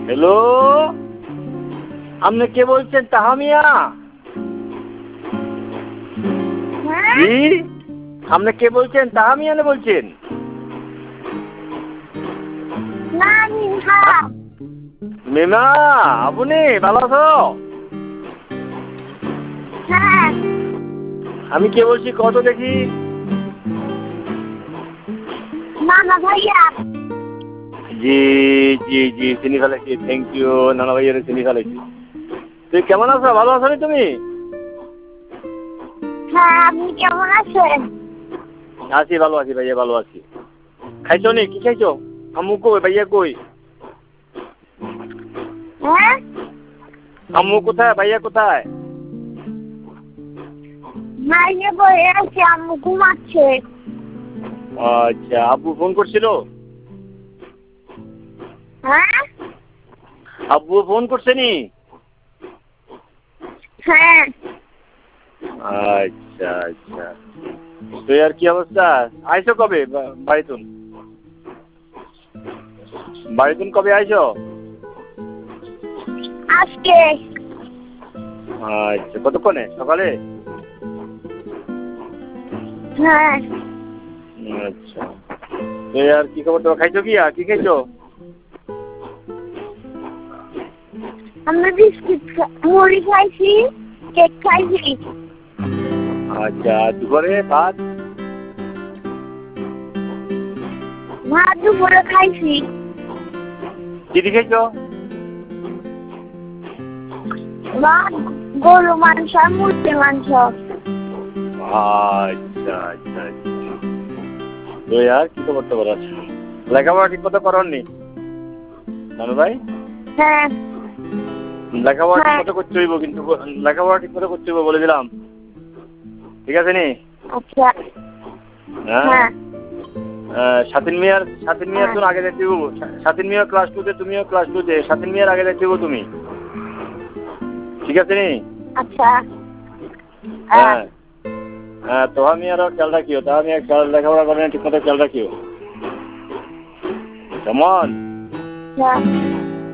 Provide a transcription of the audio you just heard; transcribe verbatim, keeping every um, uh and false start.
Hello, আপনি কে বলছেন? তাহা মিয়া? জি, আপনি কে বলছেন? তাহা মিয়া না বলছেন? মিমা, আপনি ভালো আছো? আমি কে বলছি কত দেখি? নানা ভাইয়া। জি জি জি, চিনি ফেলেছি। থ্যাংক ইউ, নানা ভাইয়ের চিনি ফেলেছি। তুই কেমন আছো? ভালো আছো তুমি? হ্যাঁ, আপনি কেমন আছেন? আছি, ভালো আছি ভাইয়া, ভালো আছি। খাইছো নি? কি খাইছো? আম্মু কই? ভাইয়া কই? হ্যাঁ, আম্মু কোথায়? ভাইয়া কোথায়? মাইনে বয়ে আছে, আম্মু ঘুমাচ্ছে। আচ্ছা, আব্বু ফোন করছিল? হ্যাঁ, আব্বু ফোন করছে নি? হ্যাঁ। আচ্ছা আচ্ছা, তুই আর কি অবস্থা? আইছো কবে বাড়িতুন? বাড়িতুন কবে আইছো? আজকে। আচ্ছা, কতক্ষণে? সকালে? হ্যাঁ। আচ্ছা, তুই আর কি খবর? তো খাইছো কি? আর কি খাইছো? আমি বিস্কুট মুড়ি খাইছি, কেক খাইছি। আচ্ছা, দুপুরে ভাত? ভাত দুপুরে খাইছি। কি দিয়ে খাইছো? ভাত, গরু মাংস আর মুরগির মাংস। আচ্ছা আচ্ছা আচ্ছা, তুই আর কি খবর? তো বলার লেখাপড়া ঠিক মতো করেননি নানু ভাই? হ্যাঁ। লেখাপড়া ঠিক মতো করতে হইব, কিন্তু লেখাপড়া ঠিক মতো করতে হইব বলে দিলাম। ঠিক আছে নি? আচ্ছা। হ্যাঁ, স্বাধীন মিয়ার স্বাধীন মিয়ার তো আগে দেখতে হইব। স্বাধীন মিয়া ক্লাস টুতে, তুমিও ক্লাস টুতে। স্বাধীন মিয়ার আগে দেখতে হইব তুমি। ঠিক আছে নি? আচ্ছা। হ্যাঁ হ্যাঁ, তোহা মিয়ারও খেয়াল রাখিও। তাহা মিয়া খেয়াল লেখাপড়া করেন ঠিক মতো, খেয়াল রাখিও। কেমন?